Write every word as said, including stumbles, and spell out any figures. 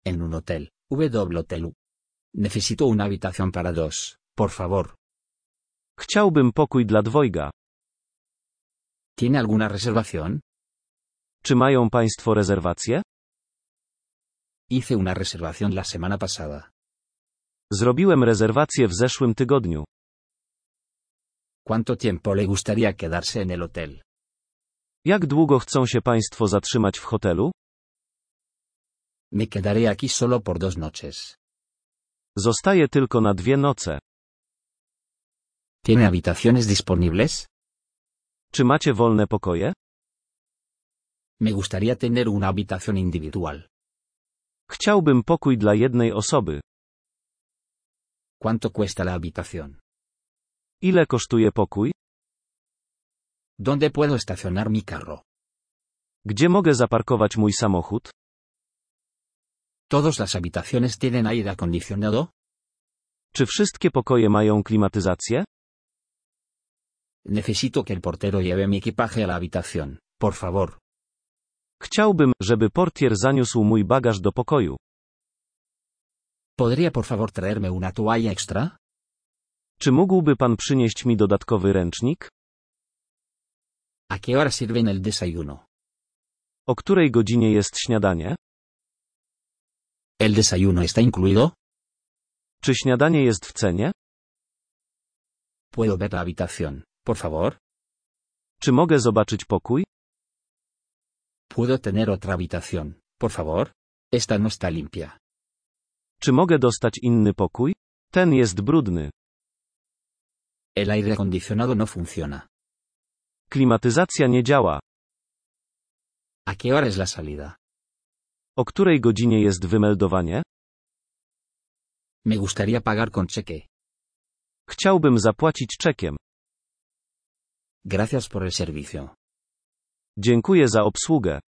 En un hotel, W Hotel U. Necesito una habitación para dos, por favor. Chciałbym pokój dla dwojga. ¿Tiene alguna reservación? Czy mają Państwo rezerwację? Hice una reservación la semana pasada. Zrobiłem rezerwację w zeszłym tygodniu. ¿Cuánto tiempo le gustaría quedarse en el hotel? Jak długo chcą się Państwo zatrzymać w hotelu? Me quedaré aquí solo por dos noches. Zostaję tylko na dwie noce. ¿Tiene habitaciones disponibles? Czy macie wolne pokoje? Me gustaría tener una habitación individual. Chciałbym pokój dla jednej osoby. ¿Cuánto cuesta la habitación? Ile kosztuje pokój? ¿Dónde puedo estacionar mi carro? Gdzie mogę zaparkować mój samochód? ¿Todas las habitaciones tienen aire acondicionado? Czy wszystkie pokoje mają klimatyzację? Necesito que el portero lleve mi equipaje a la habitación, por favor. Chciałbym, żeby portier zaniósł mój bagaż do pokoju. ¿Podría por favor traerme una toalla extra? Czy mógłby Pan przynieść mi dodatkowy ręcznik? ¿A qué hora sirven el desayuno? O której godzinie jest śniadanie? ¿El desayuno está incluido? Czy śniadanie jest w cenie? ¿Puedo ver la habitación, por favor? Czy mogę zobaczyć pokój? ¿Puedo tener otra habitación, por favor? Esta no está limpia. Czy mogę dostać inny pokój? Ten jest brudny. El aire acondicionado no funciona. Klimatyzacja nie działa. ¿A qué hora es la salida? O której godzinie jest wymeldowanie? Me gustaría pagar con cheque. Chciałbym zapłacić czekiem. Gracias por el servicio. Dziękuję za obsługę.